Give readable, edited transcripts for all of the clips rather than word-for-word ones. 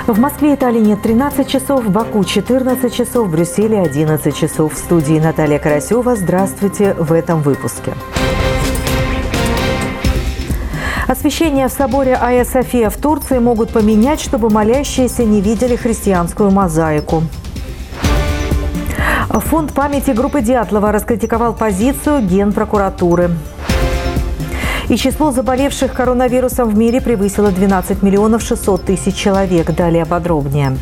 В Москве и Таллине 13 часов, в Баку 14 часов, в Брюсселе 11 часов. В студии Наталья Карасева. Здравствуйте в этом выпуске. Освящение в соборе Айя София в Турции могут поменять, чтобы молящиеся не видели христианскую мозаику. Фонд памяти группы Дятлова раскритиковал позицию Генпрокуратуры. И число заболевших коронавирусом в мире превысило 12 миллионов 600 тысяч человек. Далее подробнее.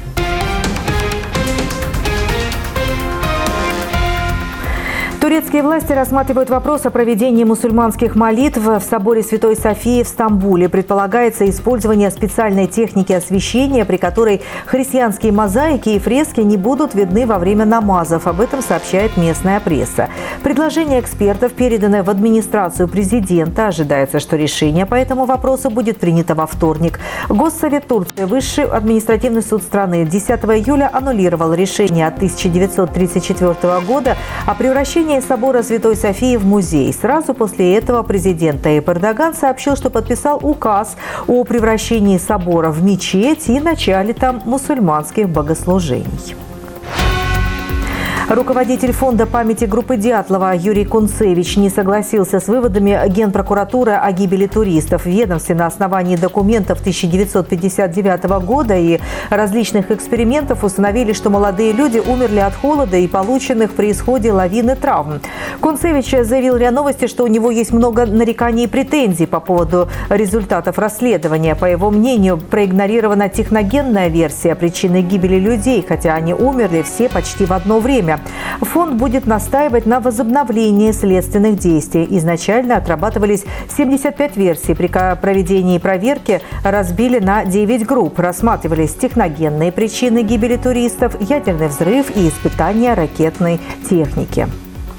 Турецкие власти рассматривают вопрос о проведении мусульманских молитв в соборе Святой Софии в Стамбуле. Предполагается использование специальной техники освещения, при которой христианские мозаики и фрески не будут видны во время намазов. Об этом сообщает местная пресса. Предложение экспертов передано в администрацию президента. Ожидается, что решение по этому вопросу будет принято во вторник. Госсовет Турции, высший административный суд страны, 10 июля аннулировал решение от 1934 года о превращении собора Святой Софии в музей. Сразу после этого президент Таyyip Эрдоган сообщил, что подписал указ о превращении собора в мечеть и начале там мусульманских богослужений. Руководитель фонда памяти группы Дятлова Юрий Кунцевич не согласился с выводами Генпрокуратуры о гибели туристов. В ведомстве на основании документов 1959 года и различных экспериментов установили, что молодые люди умерли от холода и полученных при исходе лавины травм. Кунцевич заявил РИА Новости, что у него есть много нареканий и претензий по поводу результатов расследования. По его мнению, проигнорирована техногенная версия причины гибели людей, хотя они умерли все почти в одно время. Фонд будет настаивать на возобновлении следственных действий. Изначально отрабатывались 75 версий. При проведении проверки разбили на 9 групп. Рассматривались техногенные причины гибели туристов, ядерный взрыв и испытания ракетной техники.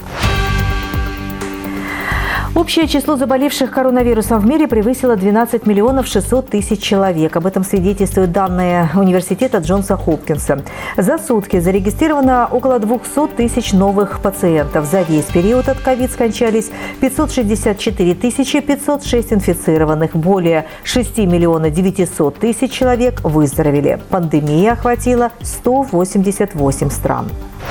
Общее число заболевших коронавирусом в мире превысило 12 миллионов 600 тысяч человек. Об этом свидетельствуют данные университета Джонса Хопкинса. За сутки зарегистрировано около 200 тысяч новых пациентов. За весь период от ковид скончались 564 506 инфицированных. Более 6 миллионов 900 тысяч человек выздоровели. Пандемия охватила 188 стран.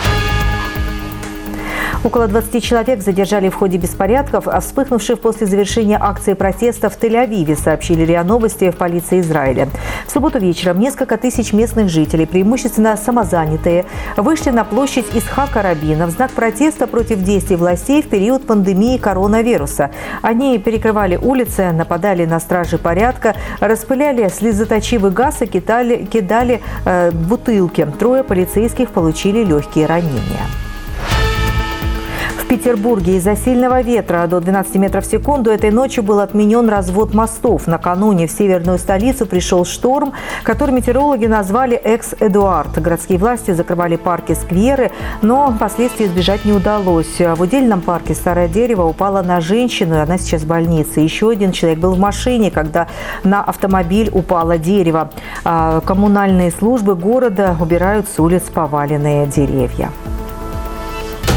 Около 20 человек задержали в ходе беспорядков, вспыхнувших после завершения акции протеста в Тель-Авиве, сообщили РИА Новости в полиции Израиля. В субботу вечером несколько тысяч местных жителей, преимущественно самозанятые, вышли на площадь Ицхака Рабина в знак протеста против действий властей в период пандемии коронавируса. Они перекрывали улицы, нападали на стражи порядка, распыляли слезоточивый газ и кидали бутылки. 3 полицейских получили легкие ранения. В Петербурге из-за сильного ветра до 12 метров в секунду этой ночью был отменен развод мостов. Накануне в северную столицу пришел шторм, который метеорологи назвали «Экс-Эдуард». Городские власти закрывали парки, скверы, но последствий избежать не удалось. В удельном парке старое дерево упало на женщину, и она сейчас в больнице. Еще один человек был в машине, когда на автомобиль упало дерево. Коммунальные службы города убирают с улиц поваленные деревья.